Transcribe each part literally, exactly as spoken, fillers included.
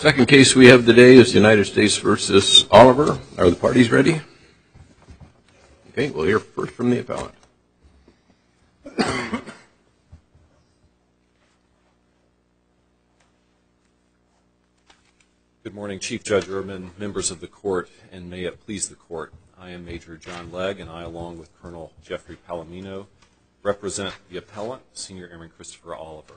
Second case we have today is United States versus Oliver. Are the parties ready? Okay, we'll hear first from the appellant. Good morning, Chief Judge Urban, members of the court, and may it please the court. I am Major John Legg, and I, along with Colonel Jeffrey Palomino, represent the appellant, Senior Airman Christopher Oliver.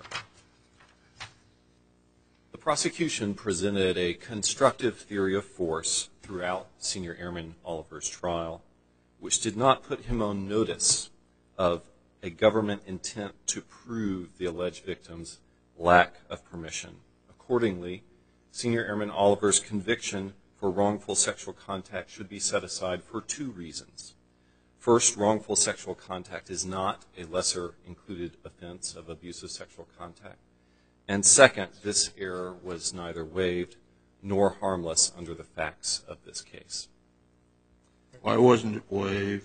The prosecution presented a constructive theory of force throughout Senior Airman Oliver's trial, which did not put him on notice of a government intent to prove the alleged victim's lack of permission. Accordingly, Senior Airman Oliver's conviction for wrongful sexual contact should be set aside for two reasons. First, wrongful sexual contact is not a lesser included offense of abusive sexual contact. And second, this error was neither waived nor harmless under the facts of this case. Why wasn't it waived?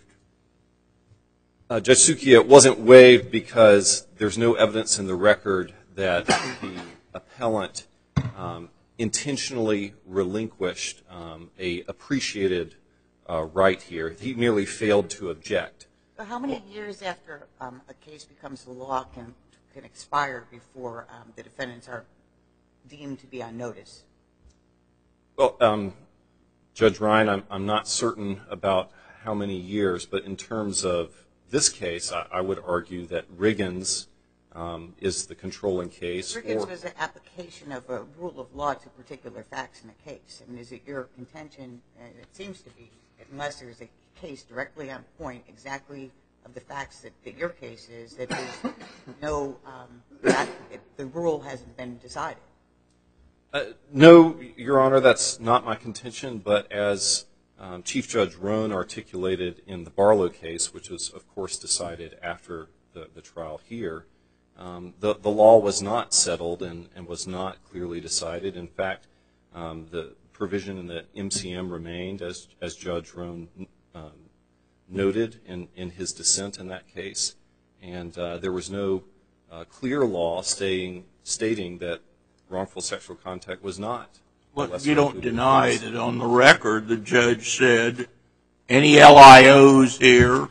Uh, Judge Suki, it wasn't waived because there's no evidence in the record that the appellant um, intentionally relinquished um, a appreciated uh, right here. He merely failed to object. So how many years after um, a case becomes the law can can expire before um, the defendants are deemed to be on notice? Well, um, Judge Ryan, I'm, I'm not certain about how many years, but in terms of this case, I, I would argue that Riggins um, is the controlling case. Riggins was an application of a rule of law to particular facts in a case. I mean, is it your contention, and it seems to be, unless there's a case directly on point exactly of the facts that, that your case is, that there's no, um, that the rule hasn't been decided? Uh, no, Your Honor, that's not my contention, but as um, Chief Judge Rohn articulated in the Barlow case, which was, of course, decided after the, the trial here, um, the, the law was not settled and, and was not clearly decided. In fact, um, the provision in the M C M remained, as, as Judge Rohn um, noted in, in his dissent in that case, and uh, there was no uh, clear law stating, stating that wrongful sexual contact was not. But you don't deny that on the record the judge said, any L I Os here,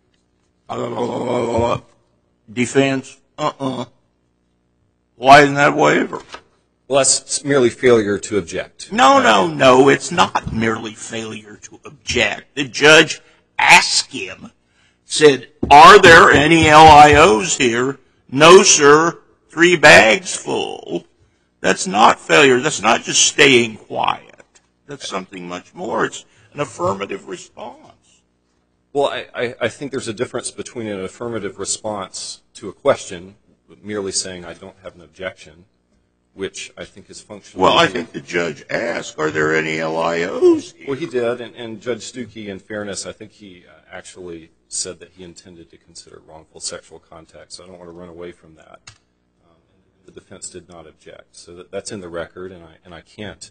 uh, defense, uh-uh. Why isn't that waiver? Well, that's merely failure to object. No, no, no, it's not merely failure to object. The judge asked him, said, are there any L I Os here? No, sir, three bags full. That's not failure. That's not just staying quiet. That's something much more. It's an affirmative response. Well, I, I, I think there's a difference between an affirmative response to a question, merely saying I don't have an objection, which I think is functional. Well, I think the judge asked, are there any L I Os here? Well, he did, and, and Judge Stuckey, in fairness, I think he uh, actually said that he intended to consider wrongful sexual contact, so I don't want to run away from that. Um, the defense did not object, so that, that's in the record, and I, and I can't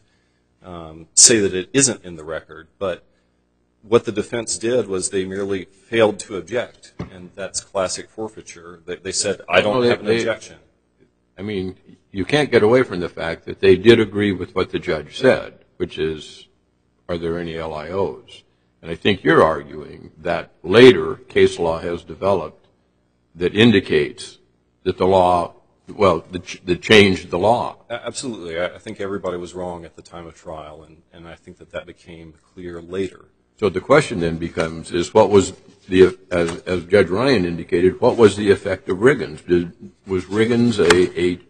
um, say that it isn't in the record, but what the defense did was they merely failed to object, and that's classic forfeiture. They, they said, I don't well, they, have an they, objection. I mean, you can't get away from the fact that they did agree with what the judge said, which is, are there any L I Os? And I think you're arguing that later case law has developed that indicates that the law, well, that changed the law. Absolutely. I think everybody was wrong at the time of trial, and, and I think that that became clear later. So the question then becomes, is what was the, as, as Judge Ryan indicated, what was the effect of Riggins? Did, was Riggins a, a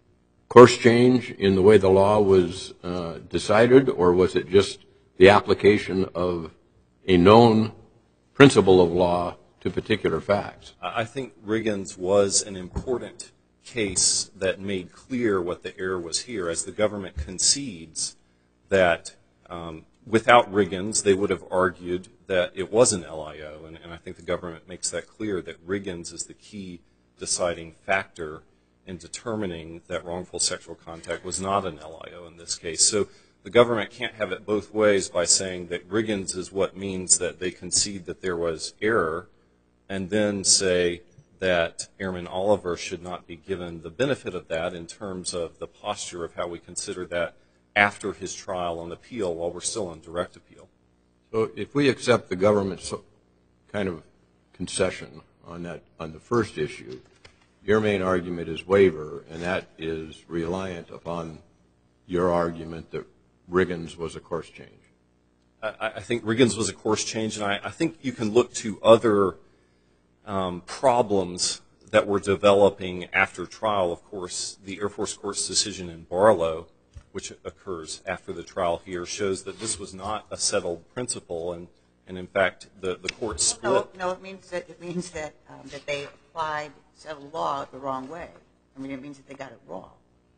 course change in the way the law was uh, decided, or was it just the application of a known principle of law to particular facts? I think Riggins was an important case that made clear what the error was here, as the government concedes that um, without Riggins, they would have argued that it was an L I O, and, and I think the government makes that clear, that Riggins is the key deciding factor in determining that wrongful sexual contact was not an L I O in this case. So the government can't have it both ways by saying that Riggins is what means that they concede that there was error, and then say that Airman Oliver should not be given the benefit of that in terms of the posture of how we consider that after his trial on appeal while we're still on direct appeal. So if we accept the government's kind of concession on that, on the first issue, your main argument is waiver, and that is reliant upon your argument that Riggins was a course change. I, I think Riggins was a course change, and I, I think you can look to other um, problems that were developing after trial. Of course, the Air Force Court's decision in Barlow, which occurs after the trial here, shows that this was not a settled principle, and, and in fact, the, the court split. No, no, it means that it means that um, that they applied settled law the wrong way. I mean, it means that they got it wrong.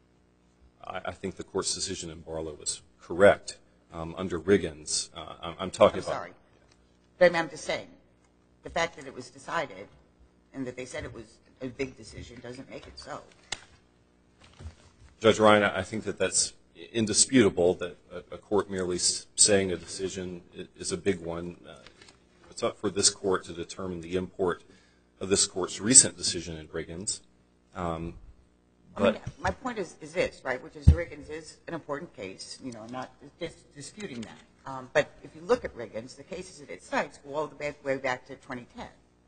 I, I think the court's decision in Barlow was correct um, under Riggins. Uh, I'm, I'm talking I'm about. sorry, but I mean, I'm just saying the fact that it was decided and that they said it was a big decision doesn't make it so. Judge Ryan, I think that that's indisputable, that a, a court merely saying a decision is a big one. Uh, it's up for this court to determine the import of this court's recent decision in Riggins. Um, I mean, but my point is, is this, right, which is Riggins is an important case. You know, I'm not dis- disputing that. Um, but if you look at Riggins, the cases that it cites go all the way back to twenty ten.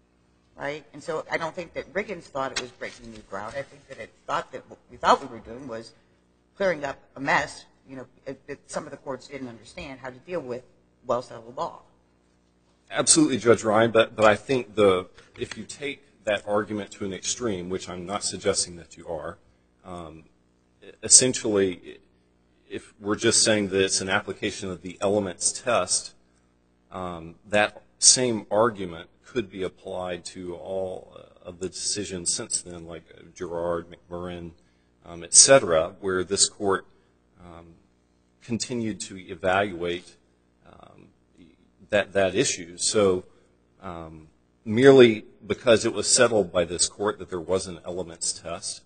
Right? And so I don't think that Riggins thought it was breaking new ground. I think that it thought that what we thought we were doing was clearing up a mess, you know, that some of the courts didn't understand how to deal with well-settled law. Absolutely, Judge Ryan, but, but I think the if you take that argument to an extreme, which I'm not suggesting that you are, um, essentially, if we're just saying that it's an application of the elements test, um, that same argument could be applied to all uh, of the decisions since then, like uh, Girard, McMurrin, um, et cetera, where this court um, continued to evaluate um, that that issue. So um, merely because it was settled by this court that there was an elements test,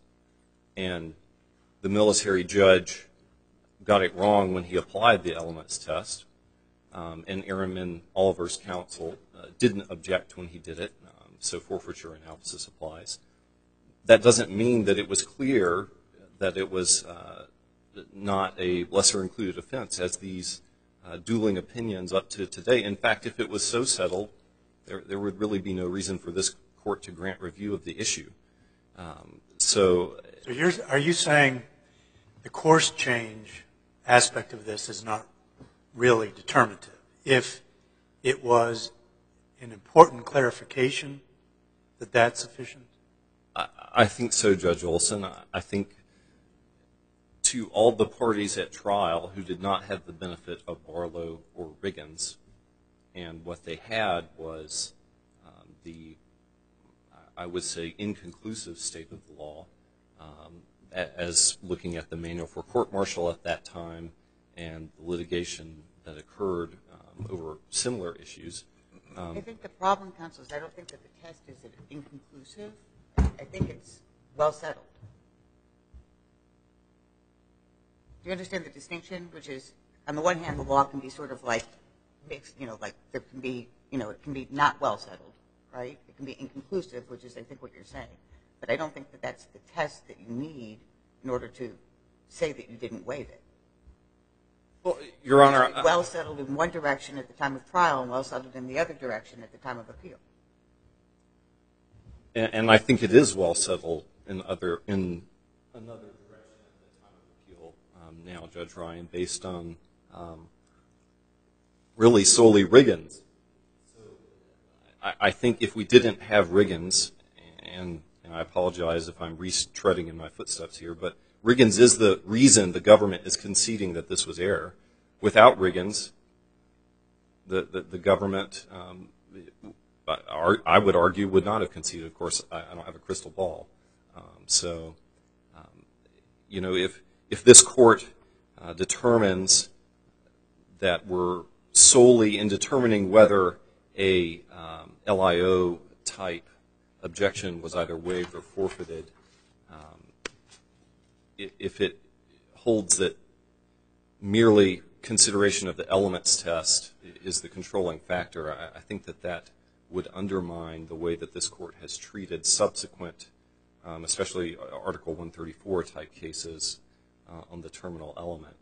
and the military judge got it wrong when he applied the elements test, um, and Airman Oliver's counsel uh, didn't object when he did it, um, so forfeiture analysis applies. That doesn't mean that it was clear that it was uh, not a lesser included offense, as these uh, dueling opinions up to today. In fact, if it was so settled, there, there would really be no reason for this court to grant review of the issue. Um, so, so you're, are you saying the course change aspect of this is not really determinative? If it was an important clarification, that that's sufficient? I, I think so, Judge Olson. I, I think to all the parties at trial who did not have the benefit of Barlow or Riggins, and what they had was um, the, I would say, inconclusive state of the law, um, as looking at the manual for court-martial at that time and the litigation that occurred um, over similar issues. Um, I think the problem, counsel, is I don't think that the test is inconclusive. I think it's well settled. Do you understand the distinction? Which is, on the one hand, the law can be sort of like mixed, you know, like there can be, you know, it can be not well settled, right? It can be inconclusive, which is, I think, what you're saying. But I don't think that that's the test that you need in order to say that you didn't waive it. Well, Your Honor, It's well settled in one direction at the time of trial and well settled in the other direction at the time of appeal. And, and I think it is well settled in other in another direction at the time of appeal um, now, Judge Ryan, based on um, really solely Riggins. So I, I think if we didn't have Riggins, and, and I apologize if I'm retreading in my footsteps here, but Riggins is the reason the government is conceding that this was error. Without Riggins, the, the, the government, um, I would argue, would not have conceded. Of course, I, I don't have a crystal ball. Um, so, um, you know, if, if this court uh, determines that we're solely in determining whether a um, L I O type objection was either waived or forfeited, um, if it holds that merely consideration of the elements test is the controlling factor, I, I think that that would undermine the way that this court has treated subsequent, um, especially Article one thirty-four type cases uh, on the terminal element.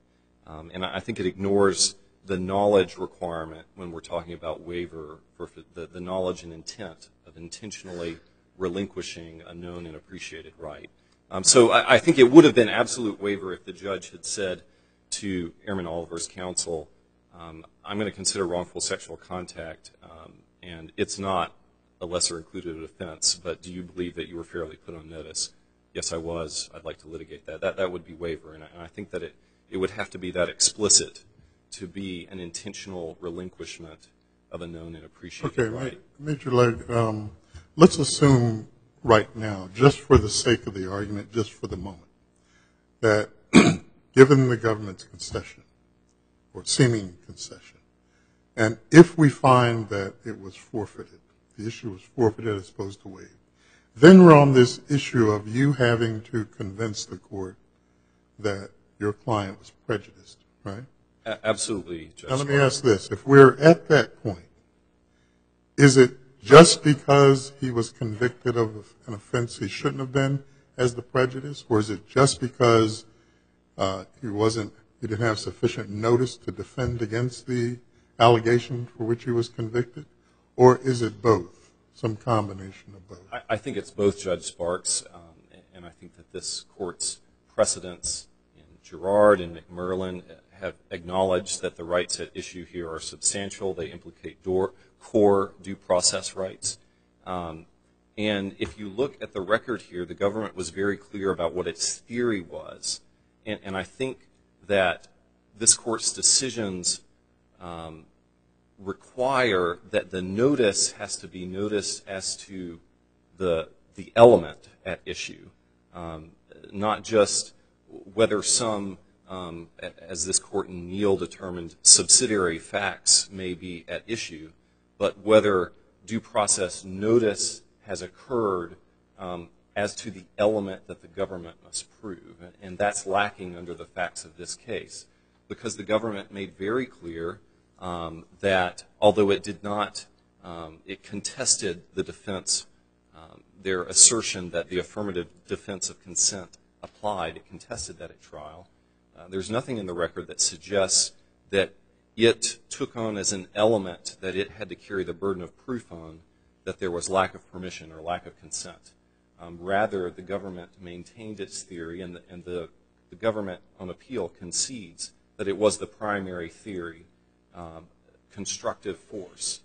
Um, and I think it ignores the knowledge requirement when we're talking about waiver for the, the knowledge and intent of intentionally relinquishing a known and appreciated right. Um, so I, I think it would have been absolute waiver if the judge had said to Airman Oliver's counsel, um, I'm going to consider wrongful sexual contact, um, and it's not a lesser included offense, but do you believe that you were fairly put on notice? Yes, I was. I'd like to litigate that. That, that would be waiver, and I, and I think that it, it would have to be that explicit to be an intentional relinquishment of a known and appreciated okay, right. Major Leg, um, let's assume right now, just for the sake of the argument, just for the moment, that given the government's concession, or seeming concession, and if we find that it was forfeited, the issue was forfeited as opposed to waived, then we're on this issue of you having to convince the court that your client was prejudiced, right? A- absolutely, Judge. Now let me ask this. If we're at that point, is it just because he was convicted of an offense he shouldn't have been as the prejudice, or is it just because uh, he wasn't, he didn't have sufficient notice to defend against the allegation for which he was convicted, or is it both, some combination of both? I, I think it's both, Judge Sparks, um, and I think that this court's precedents in Girard and McMurlin have acknowledged that the rights at issue here are substantial. They implicate door, core due process rights. Um, and if you look at the record here, the government was very clear about what its theory was. And, and I think that this court's decisions um, require that the notice has to be noticed as to the, the element at issue, um, not just whether some Um, as this court in Neal determined, subsidiary facts may be at issue, but whether due process notice has occurred um, as to the element that the government must prove. And that's lacking under the facts of this case, because the government made very clear um, that although it did not, um, it contested the defense, um, their assertion that the affirmative defense of consent applied, it contested that at trial. Uh, there's nothing in the record that suggests that it took on as an element that it had to carry the burden of proof on that there was lack of permission or lack of consent. Um, rather, the government maintained its theory, and, the, and the, the government on appeal concedes that it was the primary theory, um, constructive force.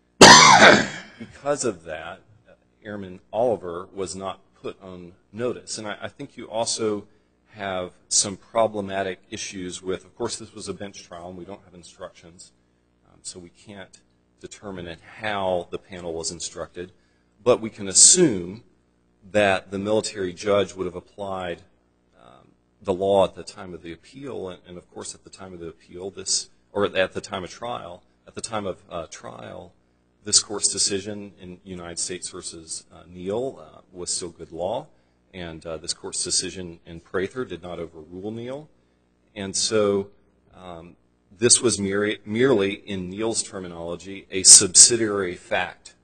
Because of that, Airman Oliver was not put on notice. And I, I think you also have some problematic issues with, of course, this was a bench trial, and we don't have instructions, um, so we can't determine how the panel was instructed, but we can assume that the military judge would have applied um, the law at the time of the appeal, and, and of course, at the time of the appeal, this, or at the time of trial, at the time of uh, trial, this court's decision in United States versus uh, Neal uh, was still good law. And uh, this court's decision in Prather did not overrule Neal. And so um, this was mere- merely, in Neal's terminology, a subsidiary fact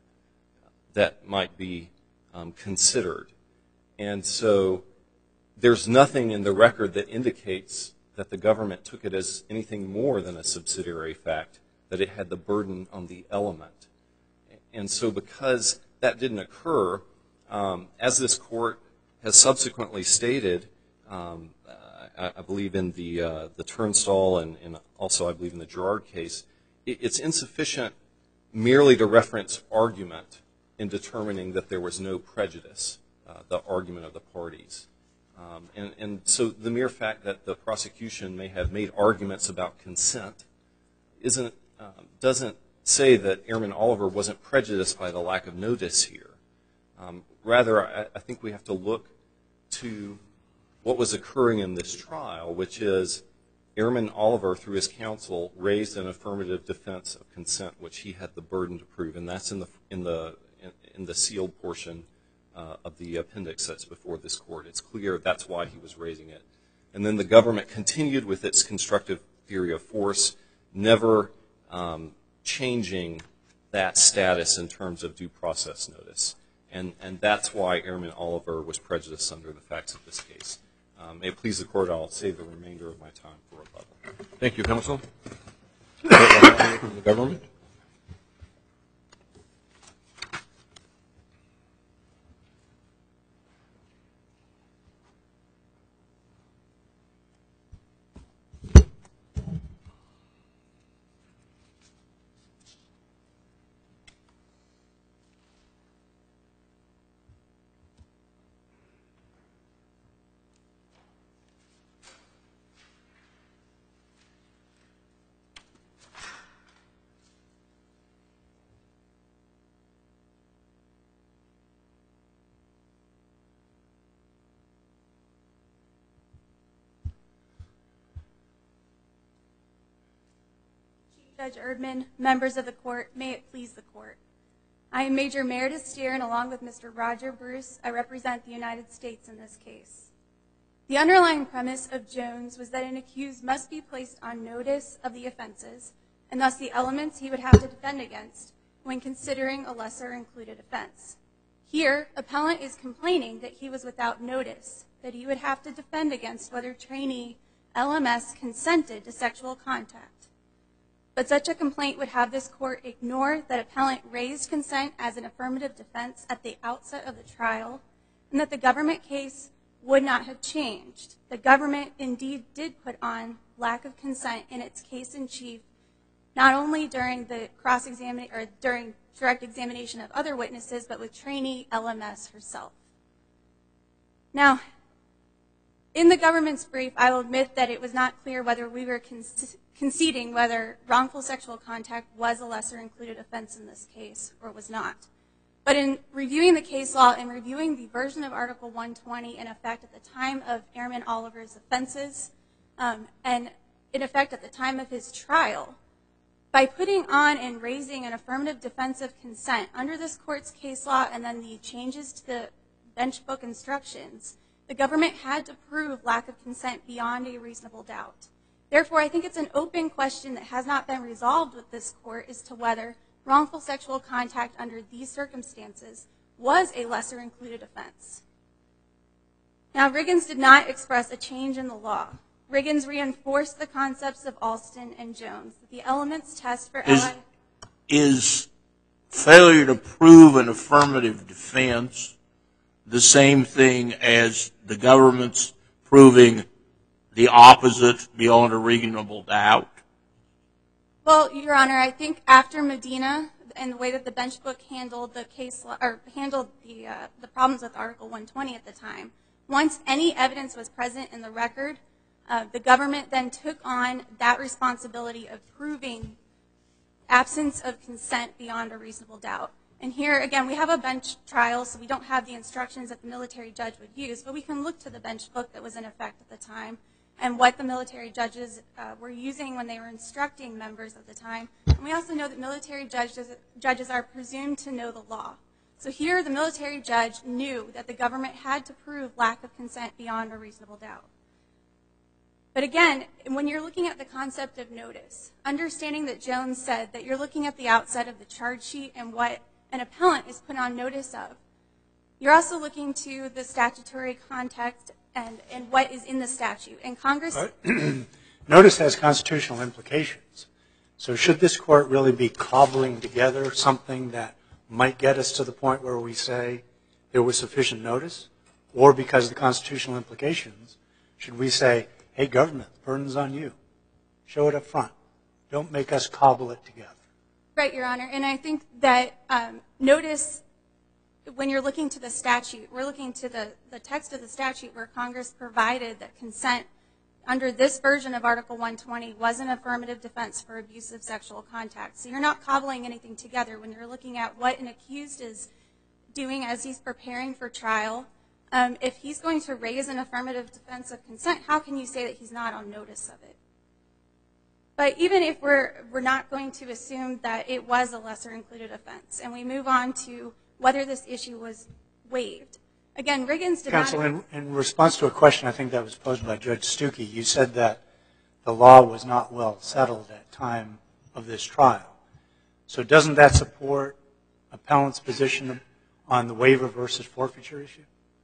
that might be um, considered. And so there's nothing in the record that indicates that the government took it as anything more than a subsidiary fact, that it had the burden on the element. And so because that didn't occur, um, as this court has subsequently stated, um, I, I believe in the uh, the Turnstall and, and also I believe in the Girard case, it, it's insufficient merely to reference argument in determining that there was no prejudice, uh, the argument of the parties. Um, and, and so the mere fact that the prosecution may have made arguments about consent isn't um, doesn't say that Airman Oliver wasn't prejudiced by the lack of notice here. Um, rather, I, I think we have to look to what was occurring in this trial, which is Airman Oliver, through his counsel, raised an affirmative defense of consent, which he had the burden to prove, and that's in the in the in, in the sealed portion uh, of the appendix that's before this court. It's clear that's why he was raising it. And then the government continued with its constructive theory of force, never um, changing that status in terms of due process notice. And, and that's why Airman Oliver was prejudiced under the facts of this case. Um, may it please the Court, I'll save the remainder of my time for rebuttal. Thank you, counsel. From the government. Judge Erdman, members of the court, may it please the court. I am Major Meredith Steer, and along with Mister Roger Bruce, I represent the United States in this case. The underlying premise of Jones was that an accused must be placed on notice of the offenses, and thus the elements he would have to defend against when considering a lesser included offense. Here, appellant is complaining that he was without notice, that he would have to defend against whether trainee L M S consented to sexual contact. But such a complaint would have this court ignore that appellant raised consent as an affirmative defense at the outset of the trial, and that the government case would not have changed. The government indeed did put on lack of consent in its case in chief, not only during the cross-examination or during direct examination of other witnesses, but with trainee L M S herself. Now, in the government's brief, I will admit that it was not clear whether we were con- conceding whether wrongful sexual contact was a lesser included offense in this case or was not. But in reviewing the case law and reviewing the version of Article one twenty in effect at the time of Airman Oliver's offenses, um, and in effect at the time of his trial, by putting on and raising an affirmative defense of consent under this court's case law and then the changes to the bench book instructions, the government had to prove lack of consent beyond a reasonable doubt. Therefore, I think it's an open question that has not been resolved with this court as to whether wrongful sexual contact under these circumstances was a lesser included offense. Now, Riggins did not express a change in the law. Riggins reinforced the concepts of Alston and Jones. The elements test for Is, L I is failure to prove an affirmative defense the same thing as the government's proving the opposite beyond a reasonable doubt? Well, Your Honor, I think after Medina and the way that the bench book handled the case or handled the uh, the problems with Article one twenty at the time, once any evidence was present in the record, uh, the government then took on that responsibility of proving absence of consent beyond a reasonable doubt. And here, again, we have a bench trial, so we don't have the instructions that the military judge would use, but we can look to the bench book that was in effect at the time and what the military judges uh, were using when they were instructing members at the time. And we also know that military judges, judges are presumed to know the law. So here, the military judge knew that the government had to prove lack of consent beyond a reasonable doubt. But again, when you're looking at the concept of notice, understanding that Jones said that you're looking at the outset of the charge sheet and what an appellant is put on notice of, you're also looking to the statutory context and, and what is in the statute. And Congress... Notice has constitutional implications. So should this court really be cobbling together something that might get us to the point where we say there was sufficient notice? Or because of the constitutional implications, should we say, hey, government, the burden's on you. Show it up front. Don't make us cobble it together. Right, Your Honor. And I think that um, notice, when you're looking to the statute, we're looking to the, the text of the statute where Congress provided that consent under this version of Article one twenty was an affirmative defense for abusive sexual contact. So you're not cobbling anything together when you're looking at what an accused is doing as he's preparing for trial. Um, if he's going to raise an affirmative defense of consent, how can you say that he's not on notice of it? But even if we're we're not going to assume that it was a lesser included offense, and we move on to whether this issue was waived. Again, Riggins did Counsel, not... in, in response to a question I think that was posed by Judge Stuckey, you said that the law was not well settled at time of this trial. So doesn't that support appellant's position on the waiver versus forfeiture issue?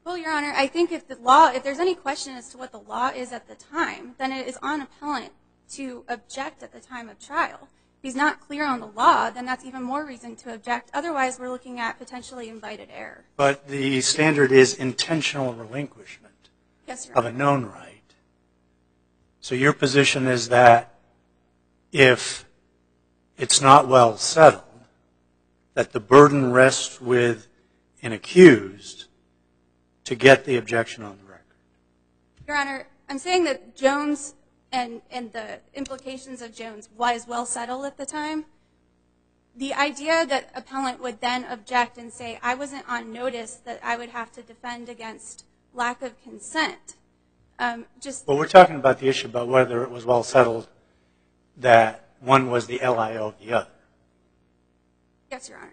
Well, Your Honor, I think if the law, if there's any question as to what the law is at the time, then it is on appellant to object at the time of trial. If he's not clear on the law, then that's even more reason to object. Otherwise, we're looking at potentially invited error. But the standard is intentional relinquishment Yes, Your of Honor. a known right. So your position is that if it's not well settled, that the burden rests with an accused to get the objection on the record. Your Honor, I'm saying that Jones and, and the implications of Jones was well settled at the time. The idea that appellant would then object and say, I wasn't on notice that I would have to defend against lack of consent. Um, just Well, we're talking about the issue about whether it was well settled that one was the L I O of the other. Yes, Your Honor.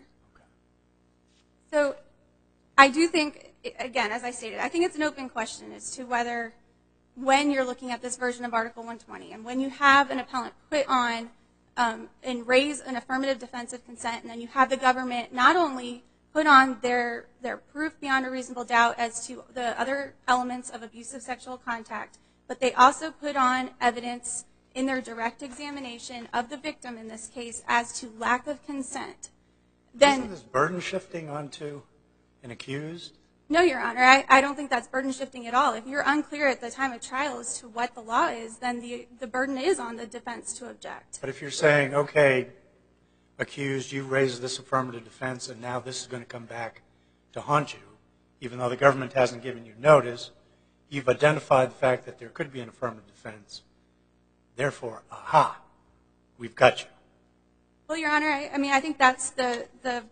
So I do think, again, as I stated, I think it's an open question as to whether when you're looking at this version of Article one twenty and when you have an appellant put on um, and raise an affirmative defense of consent, and then you have the government not only put on their, their proof beyond a reasonable doubt as to the other elements of abusive sexual contact, but they also put on evidence in their direct examination of the victim in this case as to lack of consent. Then, Isn't this burden shifting onto an accused? no, Your Honor, I, I don't think that's burden shifting at all. If you're unclear at the time of trial as to what the law is, then the, the burden is on the defense to object. But if you're saying, okay, accused, you raised this affirmative defense, and now this is going to come back to haunt you, even though the government hasn't given you notice, you've identified the fact that there could be an affirmative defense. Therefore, aha, we've got you. Well, Your Honor, I, I mean, I think that's the, the,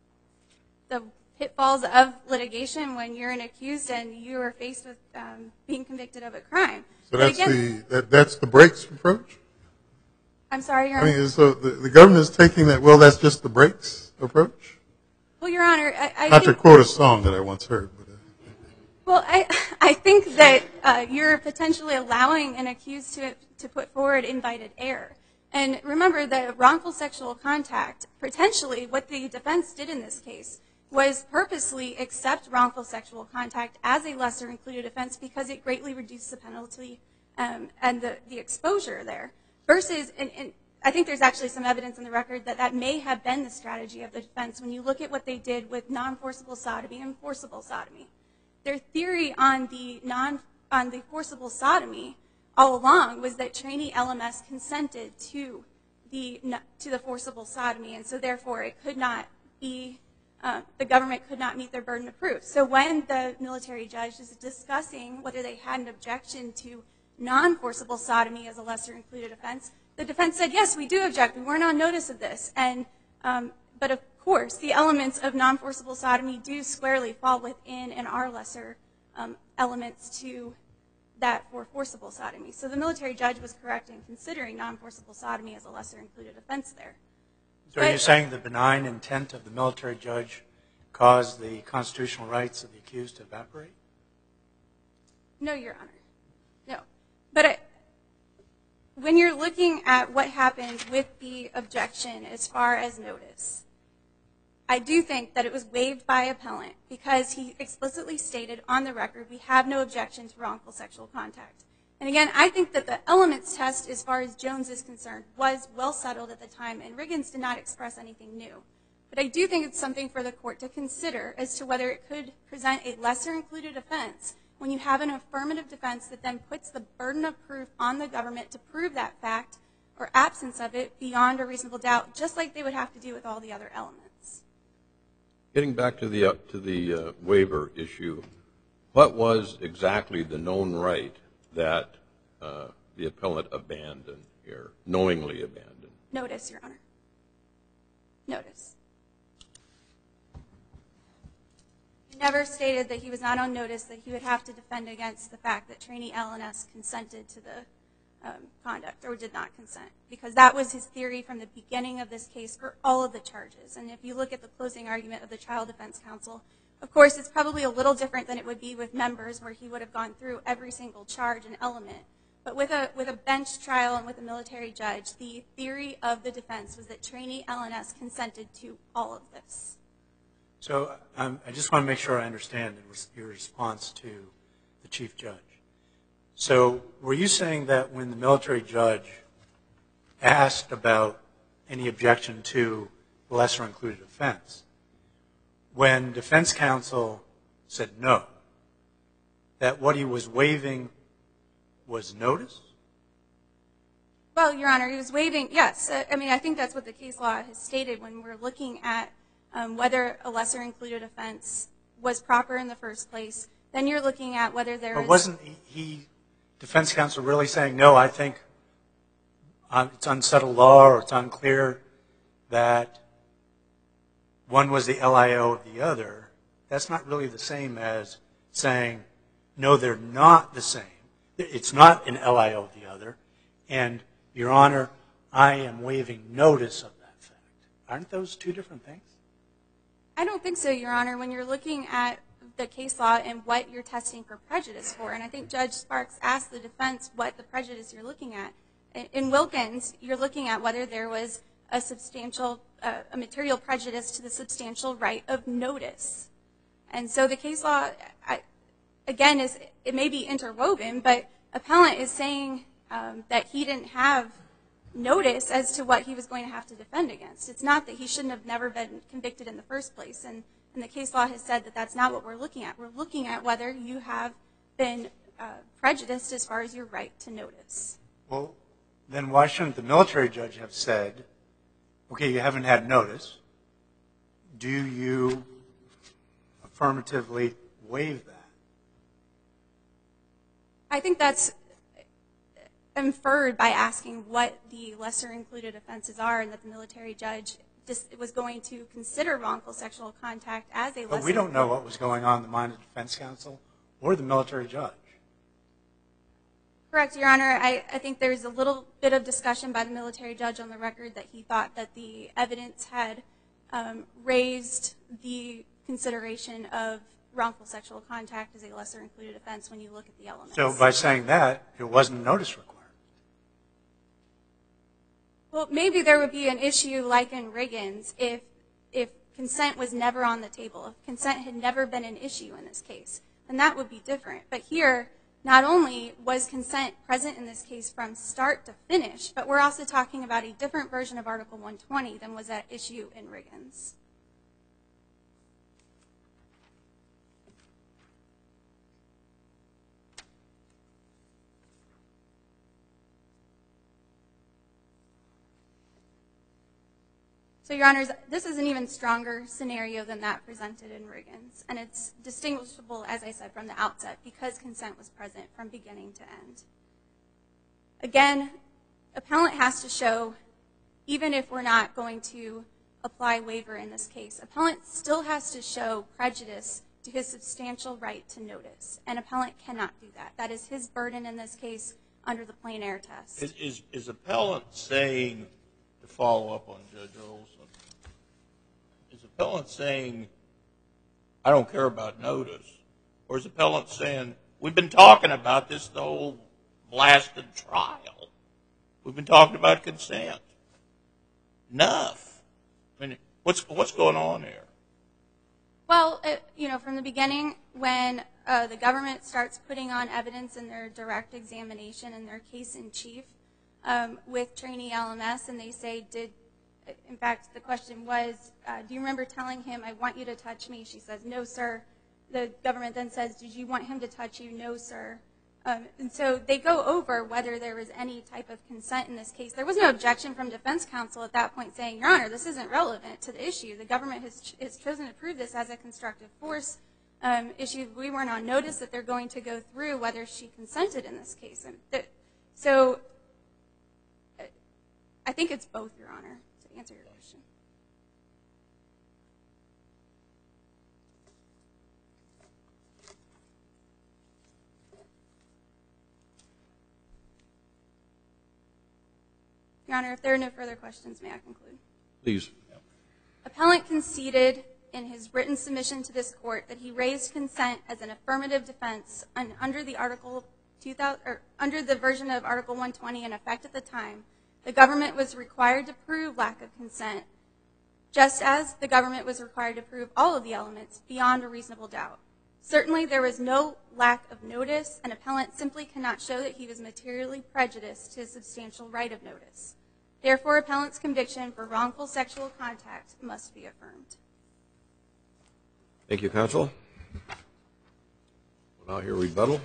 the pitfalls of litigation when you're an accused and you are faced with um, being convicted of a crime. So But that's again, the that, that's the brakes approach. I'm sorry, Your I Honor. mean, so the, the government is taking that. Well, that's just the brakes approach. Well, Your Honor, I, I Not think, to quote a song that I once heard. But, uh, well, I, I think that uh, you're potentially allowing an accused to to put forward invited error. And remember that wrongful sexual contact, potentially what the defense did in this case was purposely accept wrongful sexual contact as a lesser included offense because it greatly reduced the penalty um, and the, the exposure there. Versus, and, and I think there's actually some evidence in the record that that may have been the strategy of the defense when you look at what they did with non-forcible sodomy and forcible sodomy. Their theory on the non on the forcible sodomy all along was that trainee L M S consented to the to the forcible sodomy, and so therefore it could not be uh, the government could not meet their burden of proof. So when the military judge is discussing whether they had an objection to non-forcible sodomy as a lesser included offense, the defense said, yes, we do object. We weren't on notice of this. And um, but of course, the elements of non-forcible sodomy do squarely fall within and are lesser um, elements to that for forcible sodomy. So the military judge was correct in considering non-forcible sodomy as a lesser included offense there. So are you saying the benign intent of the military judge caused the constitutional rights of the accused to evaporate? No, Your Honor. No. But I, when you're looking at what happened with the objection as far as notice, I do think that it was waived by appellant because he explicitly stated on the record, we have no objection to wrongful sexual contact. And again, I think that the elements test as far as Jones is concerned was well settled at the time, and Riggins did not express anything new. But I do think it's something for the court to consider as to whether it could present a lesser included offense when you have an affirmative defense that then puts the burden of proof on the government to prove that fact or absence of it beyond a reasonable doubt, just like they would have to do with all the other elements. Getting back to the, uh, to the uh, waiver issue, what was exactly the known right that uh, the appellant abandoned here, knowingly abandoned? Notice, Your Honor. Notice. He never stated that he was not on notice that he would have to defend against the fact that trainee L N S consented to the um, conduct or did not consent, because that was his theory from the beginning of this case for all of the charges. And if you look at the closing argument of the Child Defense Counsel, of course, it's probably a little different than it would be with members where he would have gone through every single charge and element. But with a, with a bench trial and with a military judge, the theory of the defense was that trainee L N S consented to all of this. So um, I just want to make sure I understand your response to the Chief Judge. So were you saying that when the military judge asked about any objection to the lesser included offense, when defense counsel said no, that what he was waiving was notice? Well, Your Honor, he was waiving, yes. I mean, I think that's what the case law has stated when we're looking at um, whether a lesser included offense was proper in the first place. Then you're looking at whether there but is... But wasn't he, he, defense counsel, really saying, no, I think um, it's unsettled law or it's unclear that one was the L I O of the other? That's not really the same as saying, no, they're not the same. It's not an L I O of the other. And, Your Honor, I am waiving notice of that fact. Aren't those two different things? I don't think so, Your Honor, when you're looking at the case law and what you're testing for prejudice for. And I think Judge Sparks asked the defense what the prejudice you're looking at. In Wilkins, you're looking at whether there was a substantial, uh, a material prejudice to the substantial right of notice. And so the case law, I, again, is it may be interwoven, but appellant is saying um, that he didn't have notice as to what he was going to have to defend against. It's not that he shouldn't have never been convicted in the first place. And, and the case law has said that that's not what we're looking at. We're looking at whether you have been uh, prejudiced as far as your right to notice. Well, then why shouldn't the military judge have said, okay, you haven't had notice. Do you affirmatively waive that? I think that's inferred by asking what the lesser included offenses are, and that the military judge just was going to consider wrongful sexual contact as a lesser. But we don't know what was going on in the mind of the defense counsel or the military judge. Correct, Your Honor. I, I think there's a little bit of discussion by the military judge on the record that he thought that the evidence had um, raised the consideration of wrongful sexual contact as a lesser included offense when you look at the elements. So by saying that, it wasn't notice required. Well, maybe there would be an issue like in Riggins if if consent was never on the table, if consent had never been an issue in this case, then that would be different. But here, not only was consent present in this case from start to finish, but we're also talking about a different version of Article one twenty than was at issue in Riggins. So, Your Honors, this is an even stronger scenario than that presented in Riggins, and it's distinguishable, as I said, from the outset because consent was present from beginning to end. Again, appellant has to show, even if we're not going to apply waiver in this case, appellant still has to show prejudice to his substantial right to notice, and appellant cannot do that. That is his burden in this case under the plain error test. Is, is, is appellant saying, to follow up on Judge Olson, is appellant saying, I don't care about notice, or is appellant saying, we've been talking about this the whole blasted trial. We've been talking about consent. Enough. I mean, what's what's going on here? Well, it, you know, from the beginning, when uh, the government starts putting on evidence in their direct examination in their case in chief um, with trainee L M S, and they say, did, in fact, the question was, uh, do you remember telling him, I want you to touch me? She says, no, sir. The government then says, did you want him to touch you? No, sir. Um, and so they go over whether there was any type of consent in this case. There was no objection from defense counsel at that point saying, Your Honor, this isn't relevant to the issue. The government has, ch- has chosen to prove this as a constructive force um, issue. We weren't on notice that they're going to go through whether she consented in this case. And th- so I think it's both, Your Honor, to answer your question. Your Honor, if there are no further questions, may I conclude? Please. Appellant conceded in his written submission to this court that he raised consent as an affirmative defense and under the article two thousand, or under the version of Article one twenty in effect at the time. The government was required to prove lack of consent just as the government was required to prove all of the elements beyond a reasonable doubt. Certainly, there was no lack of notice, and appellant simply cannot show that he was materially prejudiced to his substantial right of notice. Therefore, appellant's conviction for wrongful sexual contact must be affirmed. Thank you, counsel. We'll now hear rebuttal.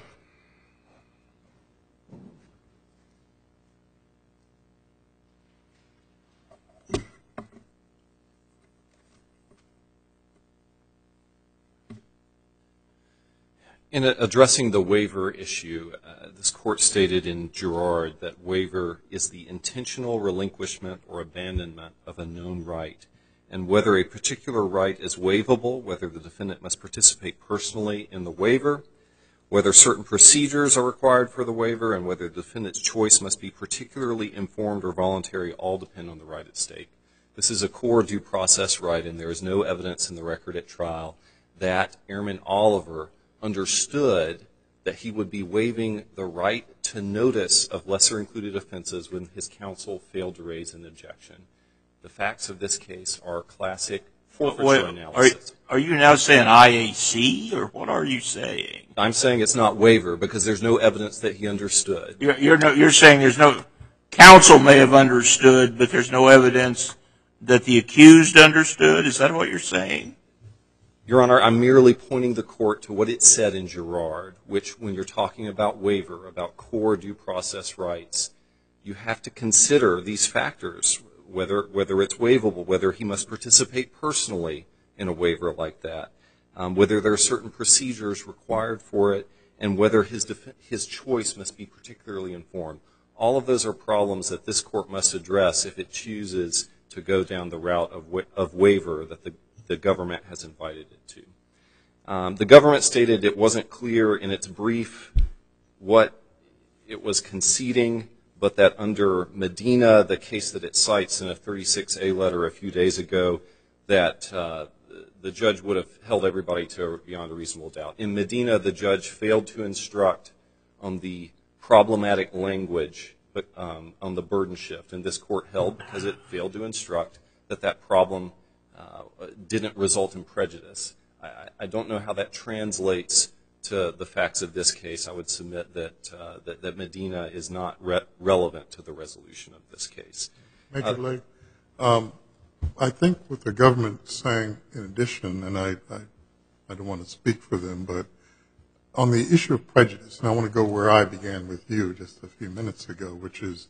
In addressing the waiver issue, uh, this court stated in Girard that waiver is the intentional relinquishment or abandonment of a known right, and whether a particular right is waivable, whether the defendant must participate personally in the waiver, whether certain procedures are required for the waiver, and whether the defendant's choice must be particularly informed or voluntary, all depend on the right at stake. This is a core due process right, and there is no evidence in the record at trial that Airman Oliver understood that he would be waiving the right to notice of lesser included offenses when his counsel failed to raise an objection. The facts of this case are classic forfeiture Wait, analysis. Are, are you now saying I A C, or what are you saying? I'm saying it's not waiver because there's no evidence that he understood. You're, you're, no, you're saying there's no, counsel may have understood, but there's no evidence that the accused understood? Is that what you're saying? Your Honor, I'm merely pointing the court to what it said in Girard, which when you're talking about waiver, about core due process rights, you have to consider these factors, whether whether it's waivable, whether he must participate personally in a waiver like that, um, whether there are certain procedures required for it, and whether his def- his choice must be particularly informed. All of those are problems that this court must address if it chooses to go down the route of, wa- of waiver that the the government has invited it to. Um, the government stated it wasn't clear in its brief what it was conceding, but that under Medina, the case that it cites in a thirty-six A letter a few days ago, that uh, the judge would have held everybody to beyond a reasonable doubt. In Medina, the judge failed to instruct on the problematic language, but um, on the burden shift, and this court held, because it failed to instruct, that that problem Uh, didn't result in prejudice. I, I don't know how that translates to the facts of this case. I would submit that uh, that, that Medina is not re- relevant to the resolution of this case. Major uh, Lake, um, I think what the government is saying in addition, and I, I, I don't want to speak for them, but on the issue of prejudice, and I want to go where I began with you just a few minutes ago, which is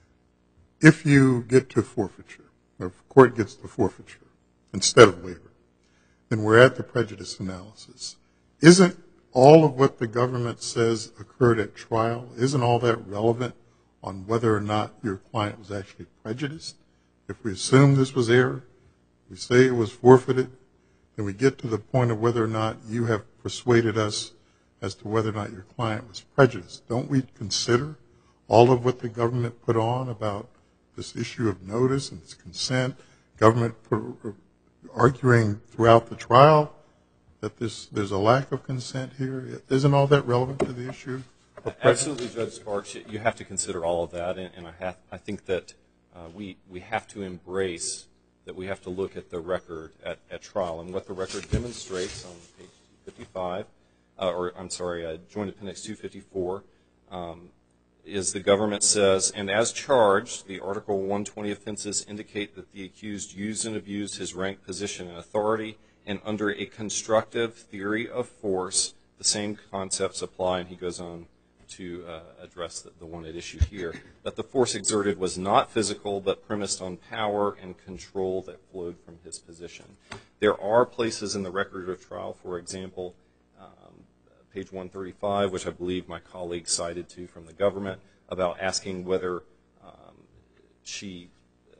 if you get to forfeiture, or if the court gets to forfeiture, instead of waiver, then we're at the prejudice analysis. Isn't all of what the government says occurred at trial, isn't all that relevant on whether or not your client was actually prejudiced? If we assume this was error, we say it was forfeited, then we get to the point of whether or not you have persuaded us as to whether or not your client was prejudiced. Don't we consider all of what the government put on about this issue of notice and its consent, government put, arguing throughout the trial that this, there's a lack of consent here? Isn't all that relevant to the issue? Absolutely, Judge Sparks. You have to consider all of that, and, and I, have, I think that uh, we, we have to embrace that we have to look at the record at, at trial. And what the record demonstrates on page two fifty-five, uh, or I'm sorry, uh, Joint Appendix two fifty-four, um, is the government says, and as charged, the Article one twenty offenses indicate that the accused used and abused his rank, position, and authority, and under a constructive theory of force, the same concepts apply, and he goes on to uh, address the, the one at issue here, that the force exerted was not physical, but premised on power and control that flowed from his position. There are places in the record of trial, for example, page one thirty-five, which I believe my colleague cited to from the government, about asking whether um, she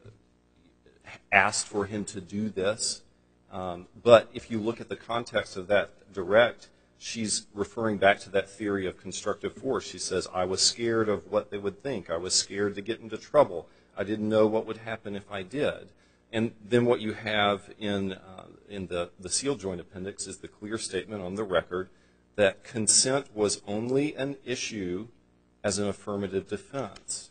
asked for him to do this. Um, but if you look at the context of that direct, she's referring back to that theory of constructive force. She says, I was scared of what they would think. I was scared to get into trouble. I didn't know what would happen if I did. And then what you have in, uh, in the, the sealed joint appendix is the clear statement on the record that consent was only an issue as an affirmative defense.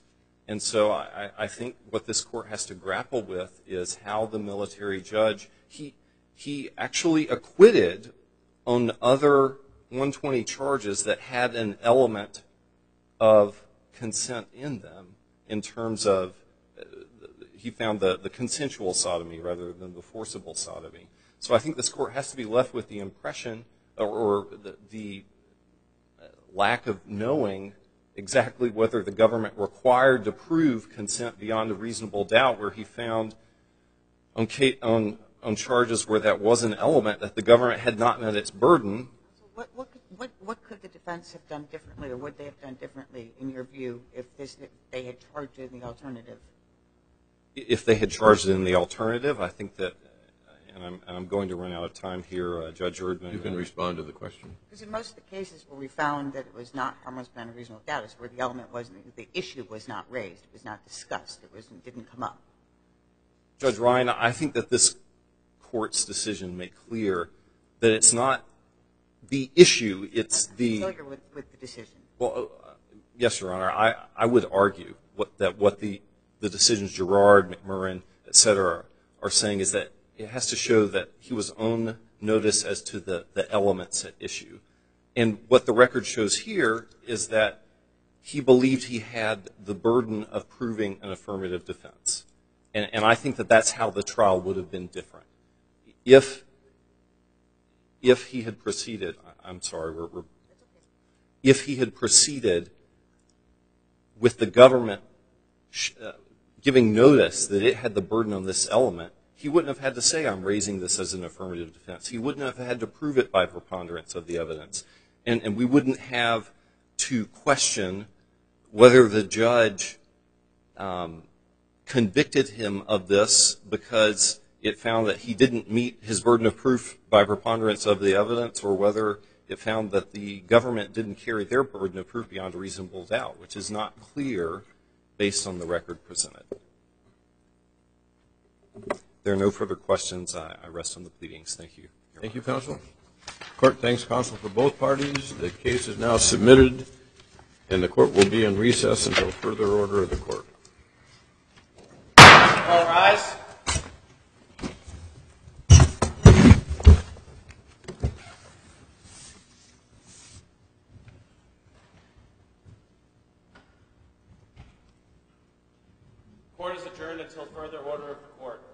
And so I, I think what this court has to grapple with is how the military judge, he, he actually acquitted on other one twenty charges that had an element of consent in them in terms of, uh, he found the, the consensual sodomy rather than the forcible sodomy. So I think this court has to be left with the impression or, or the, the lack of knowing exactly whether the government required to prove consent beyond a reasonable doubt, where he found on, on, on charges where that was an element that the government had not met its burden. So what, what, could, what, what could the defense have done differently, or would they have done differently, in your view, if, this, if they had charged it in the alternative? If they had charged it in the alternative, I think that, and I'm, and I'm going to run out of time here, uh, Judge Erdman. You can respond to the question. Because in most of the cases where we found that it was not harmless beyond a reasonable doubt is where the element wasn't, the issue was not raised, it was not discussed, it was, it didn't come up. Judge Ryan, I think that this court's decision made clear that it's not the issue, it's the... I'm familiar with, with the decision. Well, uh, yes, Your Honor. I, I would argue what, that what the, the decisions Girard, McMurrin, et cetera, are saying is that it has to show that he was on notice as to the, the elements at issue. And what the record shows here is that he believed he had the burden of proving an affirmative defense. And, and I think that that's how the trial would have been different. If, if he had proceeded, I'm sorry, we're, we're, if he had proceeded with the government sh uh, giving notice that it had the burden on this element, he wouldn't have had to say, I'm raising this as an affirmative defense. He wouldn't have had to prove it by preponderance of the evidence. And, and we wouldn't have to question whether the judge um, convicted him of this because it found that he didn't meet his burden of proof by preponderance of the evidence, or whether it found that the government didn't carry their burden of proof beyond a reasonable doubt, which is not clear based on the record presented. There are no further questions. I, I rest on the pleadings. Thank you. Thank you, counsel. Court thanks counsel for both parties. The case is now submitted, and the court will be in recess until further order of the court. All rise. Court is adjourned until further order of the court.